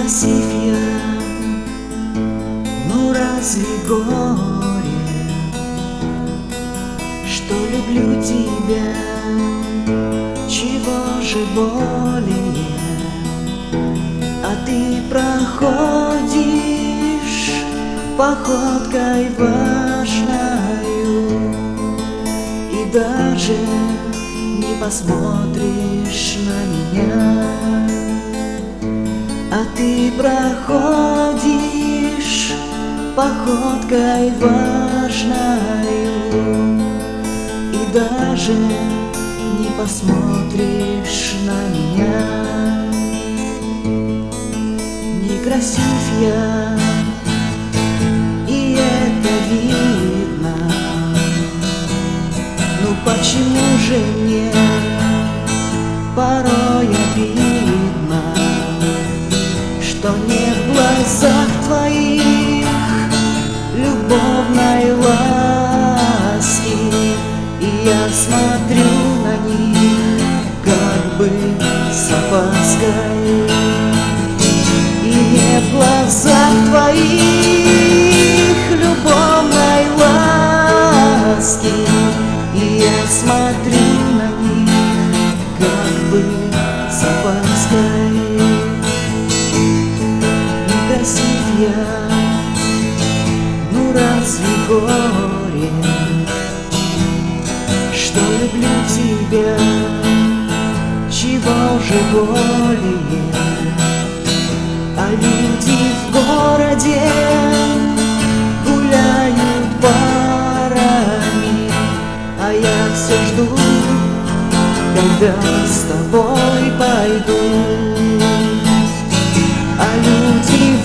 Некрасив я, ну разве горе, что люблю тебя? Чего же более? А ты проходишь походкой важною и даже не посмотришь на меня. А ты проходишь походкой важною и даже не посмотришь на меня. Некрасив я, и это видно. Ну почему же мне порой обидно, что нет в глазах твоих любовной ласки, и я смотрю на них как бы с опаской. И нет в глазах твоих любовной ласки, и я смотрю на них как бы с опаской. Некрасив я, ну разве горе, что люблю тебя? Чего же более? А люди в городе гуляют парами, а я все жду, когда с тобой пойду. А люди в